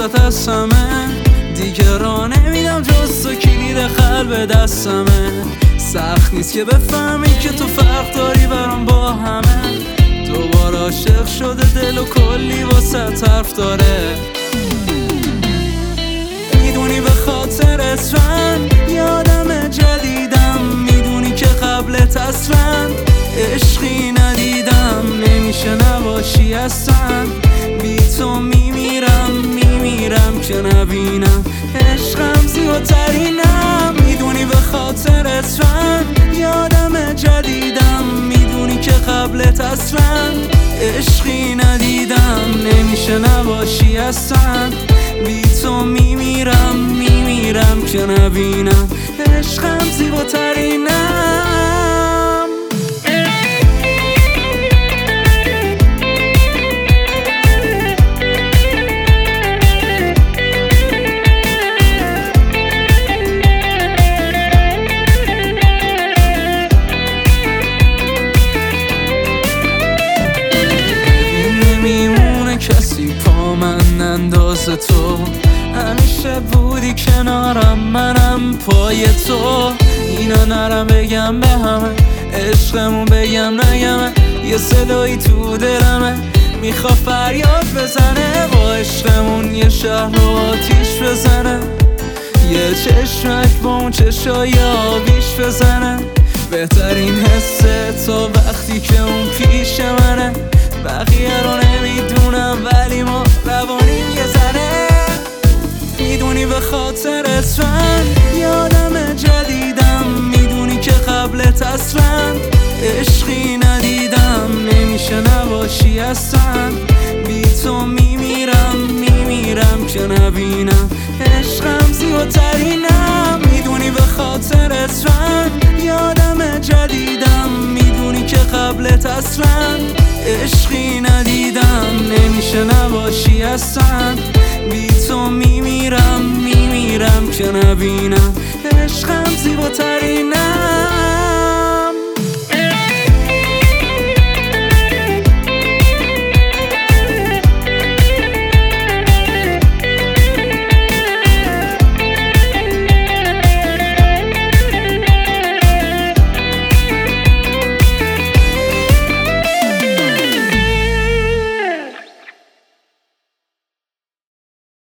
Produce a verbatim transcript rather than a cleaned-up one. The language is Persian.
واسط از همه، دیگه را نمیدم جز تو کلید قلب دستمه. سخت نیست که بفهمی که تو فرق داری برام با همه. دوباره عاشق شده دل و کلی واسط حرف داره. میدونی به خاطرت رن یادم جدیدم، میدونی که قبلت اصلا عشقی ندیدم. نمیشه نباشی اصلا، بی تو میمیرم میمیرم که نبینم عشقم زیباترینم. میدونی به خاطرت رن یادم جدیدم، میدونی که قبلت اصلا عشقی ندیدم. نمیشه نباشی اصلا، بی تو میمیرم میمیرم که نبینم عشقم زیباترینم. کسی پا من انداز تو، همیشه بودی کنارم منم پای تو. اینا نرم بگم به همه، عشقمون بگم نگمه. یه صدایی تو دلمه میخوا فریاد بزنه، با عشقمون یه شهر رو آتیش بزنه. یه چشمک با اون چشای آبیش بزنه. بهترین حسه تا وقتی که اون پیش منه. بقیه رو نمیدونم ولی ما روانیم یه زنه. میدونی به خاطرت رن یادم جدیدم، میدونی که قبلت اصلا عشقی ندیدم. نمیشه نباشی اصلا، بی تو میمیرم میمیرم که نبینم عشقم زیباترینم. میدونی به خاطرت رن یادم جدیدم، میدونی که قبلت اصلا عشقی ندیدم. نمیشه نباشی اصلا، بی تو میمیرم میمیرم که نبینم عشقم زیباترینم.